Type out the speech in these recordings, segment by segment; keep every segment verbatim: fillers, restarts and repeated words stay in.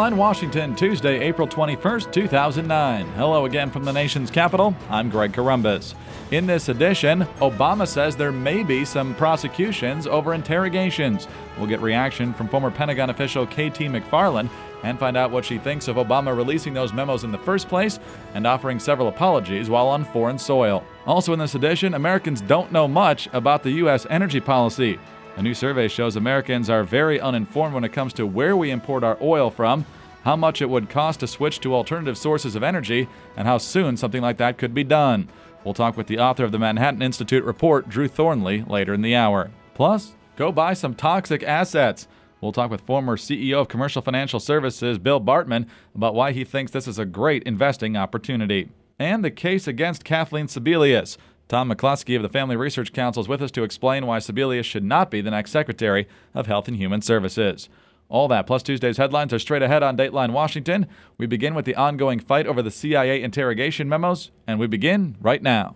Dateline Washington, Tuesday, April twenty-first, two thousand nine. Hello again from the nation's capital. I'm Greg Corombos. In this edition, Obama says there may be some prosecutions over interrogations. We'll get reaction from former Pentagon official K T McFarland and find out what she thinks of Obama releasing those memos in the first place and offering several apologies while on foreign soil. Also in this edition, Americans don't know much about the U S energy policy. A new survey shows Americans are very uninformed when it comes to where we import our oil from, how much it would cost to switch to alternative sources of energy, and how soon something like that could be done. We'll talk with the author of the Manhattan Institute report, Drew Thornley, later in the hour. Plus, go buy some toxic assets. We'll talk with former C E O of Commercial Financial Services, Bill Bartman, about why he thinks this is a great investing opportunity. And the case against Kathleen Sebelius. Tom McCloskey of the Family Research Council is with us to explain why Sebelius should not be the next Secretary of Health and Human Services. All that, plus Tuesday's headlines, are straight ahead on Dateline Washington. We begin with the ongoing fight over the C I A interrogation memos, and we begin right now.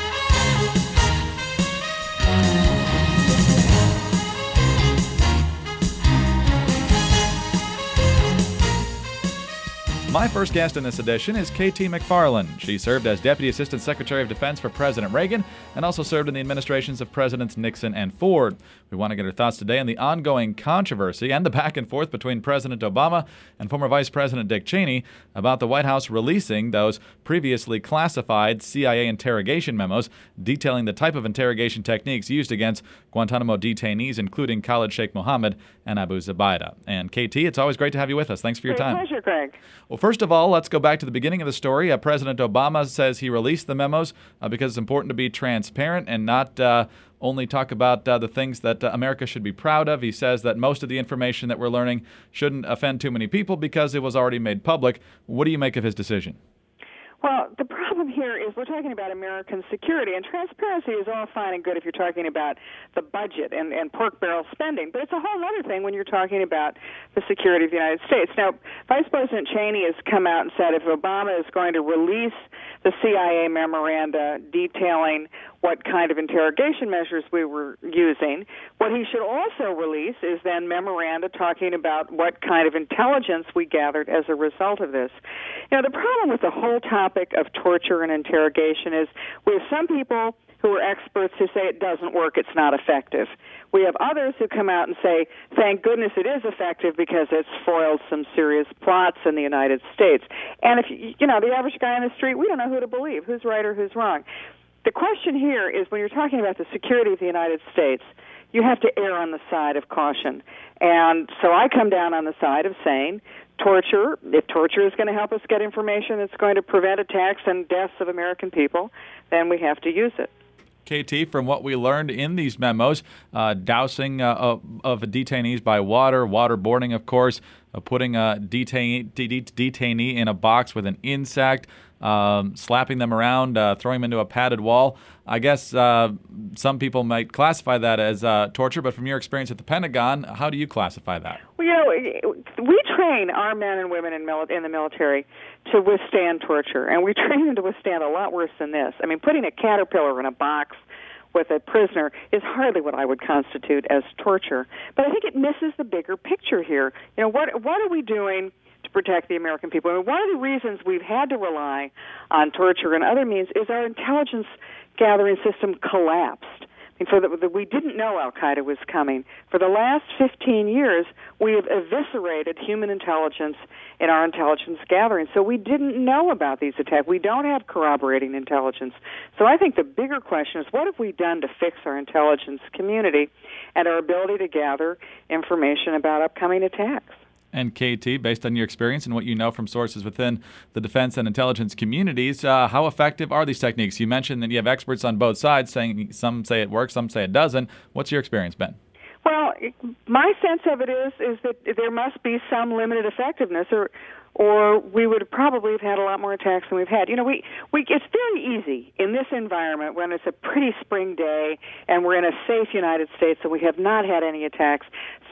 My first guest in this edition is K T McFarland. She served as Deputy Assistant Secretary of Defense for President Reagan and also served in the administrations of Presidents Nixon and Ford. We want to get her thoughts today on the ongoing controversy and the back and forth between President Obama and former Vice President Dick Cheney about the White House releasing those previously classified C I A interrogation memos detailing the type of interrogation techniques used against Guantanamo detainees, including Khalid Sheikh Mohammed and Abu Zubaydah. And K T, it's always great to have you with us. Thanks for your Great time. Pleasure, Greg. Well, first of all, let's go back to the beginning of the story. Uh, President Obama says he released the memos uh, because it's important to be transparent and not uh, only talk about uh, the things that uh, America should be proud of. He says that most of the information that we're learning shouldn't offend too many people because it was already made public. What do you make of his decision? Well, the problem here is we're talking about American security, and transparency is all fine and good if you're talking about the budget and, and pork barrel spending, but it's a whole other thing when you're talking about the security of the United States. Now, Vice President Cheney has come out and said if Obama is going to release the C I A memoranda detailing what kind of interrogation measures we were using, what he should also release is then memoranda talking about what kind of intelligence we gathered as a result of this. You know, the problem with the whole topic of torture and interrogation is we have some people who are experts who say it doesn't work, it's not effective. We have others who come out and say, thank goodness it is effective because it's foiled some serious plots in the United States. And if, you know, the average guy on the street, we don't know who to believe, who's right or who's wrong. The question here is when you're talking about the security of the United States, you have to err on the side of caution. And so I come down on the side of saying torture, if torture is going to help us get information that's going to prevent attacks and deaths of American people, then we have to use it. K T, from what we learned in these memos, uh, dousing uh, of, of detainees by water, waterboarding, of course, uh, putting a detain, de- de- detainee in a box with an insect, um, slapping them around, uh, throwing them into a padded wall. I guess uh, some people might classify that as uh, torture, but from your experience at the Pentagon, how do you classify that? Well, you know, we train our men and women in, mili- in the military to withstand torture, and we train them to withstand a lot worse than this. I mean, putting a caterpillar in a box with a prisoner is hardly what I would constitute as torture. But I think it misses the bigger picture here. You know, what what are we doing to protect the American people? I mean, one of the reasons we've had to rely on torture and other means is our intelligence gathering system collapsed. I mean, for the, the, we didn't know Al-Qaeda was coming. For the last fifteen years, we have eviscerated human intelligence in our intelligence gathering. So we didn't know about these attacks. We don't have corroborating intelligence. So I think the bigger question is, what have we done to fix our intelligence community and our ability to gather information about upcoming attacks? And K T, based on your experience and what you know from sources within the defense and intelligence communities, uh, how effective are these techniques? You mentioned that you have experts on both sides saying some say it works, some say it doesn't. What's your experience been? Well, my sense of it is is that there must be some limited effectiveness, or or we would probably have had a lot more attacks than we've had. You know, we, we it's very easy in this environment when it's a pretty spring day and we're in a safe United States and we have not had any attacks.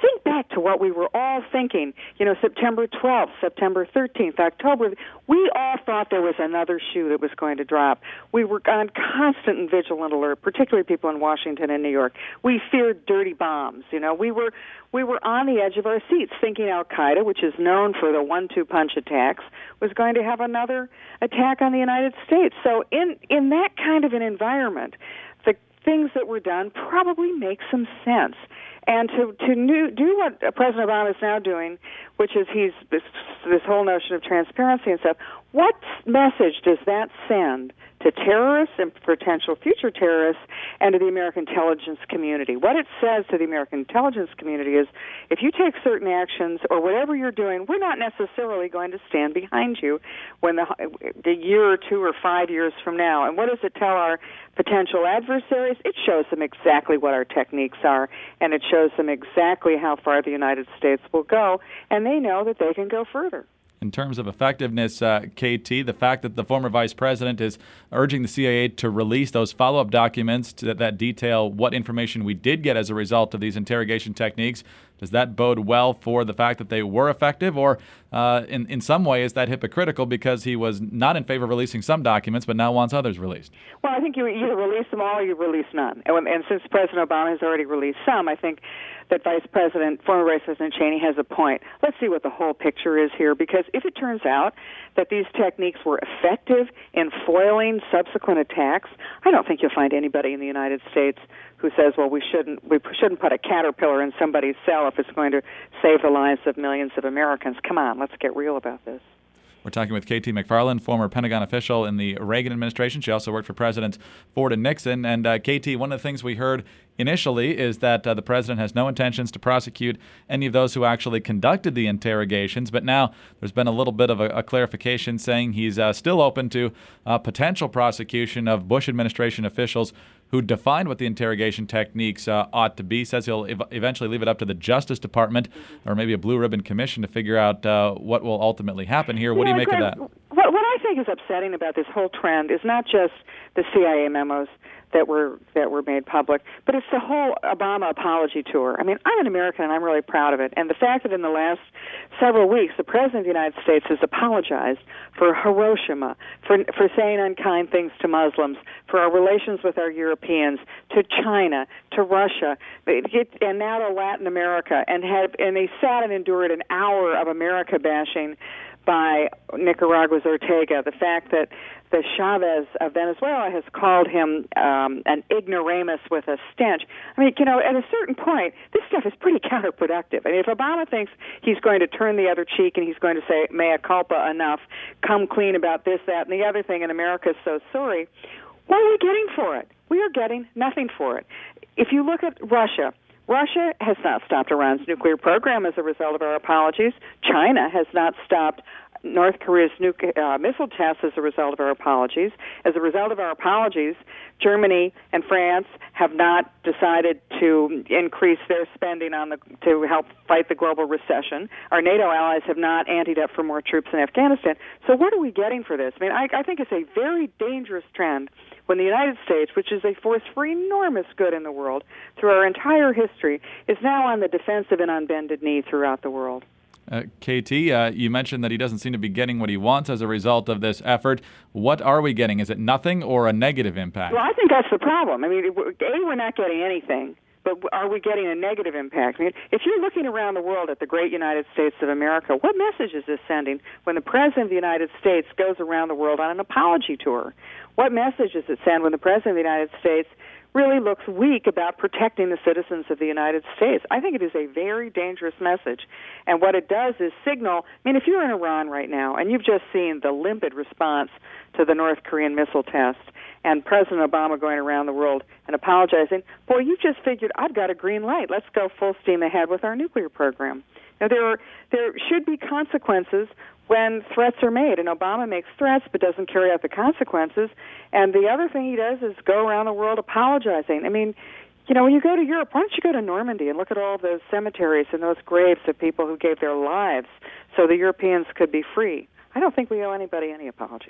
think back to what we were all thinking, you know, September twelfth, September thirteenth, October. We all thought there was another shoe that was going to drop. We were on constant and vigilant alert, particularly people in Washington and New York. We feared dirty bombs. You know, we were we were on the edge of our seats thinking Al-Qaeda, which is known for the one two punch attacks, was going to have another attack on the United States. So in, in that kind of an environment, the things that were done probably make some sense. And to to new, do what President Obama is now doing, which is he's this, this whole notion of transparency and stuff, what message does that send to terrorists and potential future terrorists and to the American intelligence community? What it says to the American intelligence community is, if you take certain actions or whatever you're doing, we're not necessarily going to stand behind you when the, the year or two or five years from now. And what does it tell our potential adversaries? It shows them exactly what our techniques are, and it shows them exactly how far the United States will go, and they know that they can go further. In terms of effectiveness, uh, K T, the fact that the former vice president is urging the C I A to release those follow-up documents to, that detail what information we did get as a result of these interrogation techniques, does that bode well for the fact that they were effective? Or uh, in, in some way, is that hypocritical because he was not in favor of releasing some documents but now wants others released? Well, I think you either release them all or you release none. And, and since President Obama has already released some, I think that Vice President, former Vice President Cheney has a point. Let's see what the whole picture is here, because if it turns out that these techniques were effective in foiling subsequent attacks, I don't think you'll find anybody in the United States who says, well, we shouldn't we shouldn't put a caterpillar in somebody's cell if it's going to save the lives of millions of Americans. Come on, let's get real about this. We're talking with K T McFarland, former Pentagon official in the Reagan administration. She also worked for Presidents Ford and Nixon. And uh, K T, one of the things we heard initially is that uh, the president has no intentions to prosecute any of those who actually conducted the interrogations. But now there's been a little bit of a, a clarification saying he's uh, still open to uh, potential prosecution of Bush administration officials who defined what the interrogation techniques uh, ought to be. Says he'll ev- eventually leave it up to the Justice Department or maybe a blue ribbon commission to figure out uh, what will ultimately happen here. What yeah, do you make Greg, of that? What, what I think is upsetting about this whole trend is not just the C I A memos that were that were made public, but it's the whole Obama apology tour. I mean, I'm an American and I'm really proud of it. And the fact that in the last several weeks the President of the United States has apologized for Hiroshima, for for saying unkind things to Muslims, for our relations with our Europeans, to China, to Russia, and now to Latin America, and had and they sat and endured an hour of America bashing by Nicaragua's Ortega. The fact that the Chavez of Venezuela has called him um, an ignoramus with a stench. I mean, you know, at a certain point, this stuff is pretty counterproductive. I mean, if Obama thinks he's going to turn the other cheek and he's going to say, mea culpa, enough, come clean about this, that, and the other thing, and America's so sorry, what are we getting for it? We are getting nothing for it. If you look at Russia, Russia has not stopped Iran's nuclear program as a result of our apologies. China has not stopped North Korea's nuclear uh, missile tests as a result of our apologies. As a result of our apologies, Germany and France have not decided to increase their spending on the to help fight the global recession. Our NATO allies have not anteed up for more troops in Afghanistan. So what are we getting for this? I mean, I, I think it's a very dangerous trend when the United States, which is a force for enormous good in the world through our entire history, is now on the defensive and on bended knee throughout the world. Uh, K T, uh, you mentioned that he doesn't seem to be getting what he wants as a result of this effort. What are we getting? Is it nothing or a negative impact? Well, I think that's the problem. I mean, A, we're not getting anything, but are we getting a negative impact? I mean, if you're looking around the world at the great United States of America, what message is this sending when the President of the United States goes around the world on an apology tour? What message does it send when the President of the United States really looks weak about protecting the citizens of the United States? I think it is a very dangerous message. And what it does is signal, I mean, if you're in Iran right now and you've just seen the limpid response to the North Korean missile test and President Obama going around the world and apologizing, boy, you've just figured, I've got a green light. Let's go full steam ahead with our nuclear program. Now, there are, there should be consequences when threats are made, and Obama makes threats but doesn't carry out the consequences. And the other thing he does is go around the world apologizing. I mean, you know, when you go to Europe, why don't you go to Normandy and look at all those cemeteries and those graves of people who gave their lives so the Europeans could be free? I don't think we owe anybody any apologies.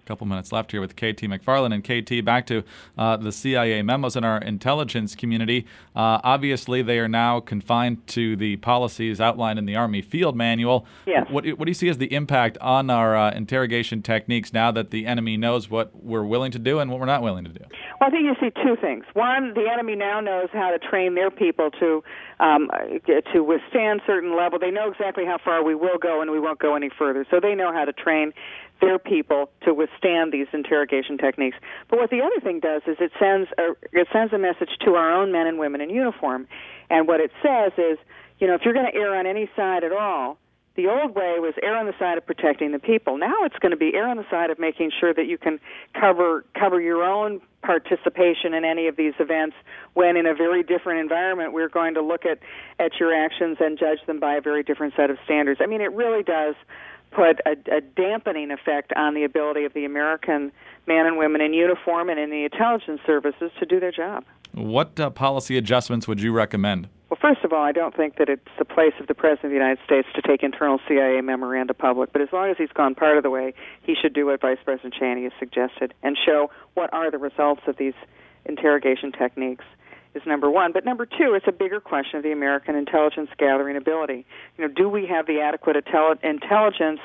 A couple minutes left here with K T McFarland. And K T, back to uh, the C I A memos in our intelligence community. Uh, obviously, they are now confined to the policies outlined in the Army Field Manual. Yes. What, what do you see as the impact on our uh, interrogation techniques now that the enemy knows what we're willing to do and what we're not willing to do? Well, I think you see two things. One, the enemy now knows how to train their people to um, to withstand certain level. They know exactly how far we will go and we won't go any further. So they know how to train their people to withstand these interrogation techniques. But what the other thing does is it sends a, it sends a message to our own men and women in uniform. And what it says is, you know, if you're going to err on any side at all, the old way was err on the side of protecting the people. Now it's going to be err on the side of making sure that you can cover cover your own participation in any of these events when in a very different environment we're going to look at, at your actions and judge them by a very different set of standards. I mean, it really does put a, a dampening effect on the ability of the American men and women in uniform and in the intelligence services to do their job. What uh, policy adjustments would you recommend? Well, first of all, I don't think that it's the place of the President of the United States to take internal C I A memoranda public, but as long as he's gone part of the way, he should do what Vice President Cheney has suggested and show what are the results of these interrogation techniques is number one. But number two, it's a bigger question of the American intelligence gathering ability. You know, do we have the adequate intelligence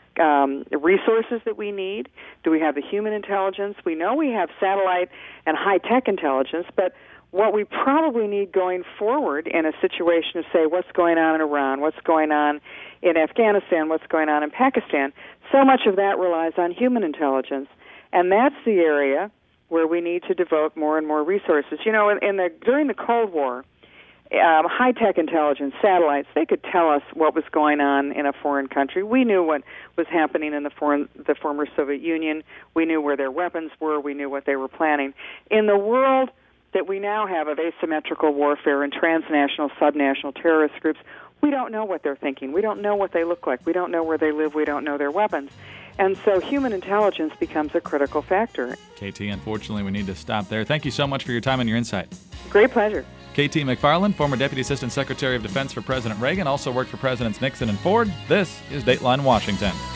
um, resources that we need? Do we have the human intelligence? We know we have satellite and high-tech intelligence, but what we probably need going forward in a situation of, say, what's going on in Iran, what's going on in Afghanistan, what's going on in Pakistan, so much of that relies on human intelligence. And that's the area where we need to devote more and more resources. You know, in, in the during the Cold War, um, high-tech intelligence, satellites, they could tell us what was going on in a foreign country. We knew what was happening in the foreign, the former Soviet Union. We knew where their weapons were. We knew what they were planning. In the world that we now have of asymmetrical warfare and transnational, subnational terrorist groups, we don't know what they're thinking. We don't know what they look like. We don't know where they live. We don't know their weapons. And so human intelligence becomes a critical factor. K T, unfortunately, we need to stop there. Thank you so much for your time and your insight. Great pleasure. K T McFarland, former Deputy Assistant Secretary of Defense for President Reagan, also worked for Presidents Nixon and Ford. This is Dateline Washington.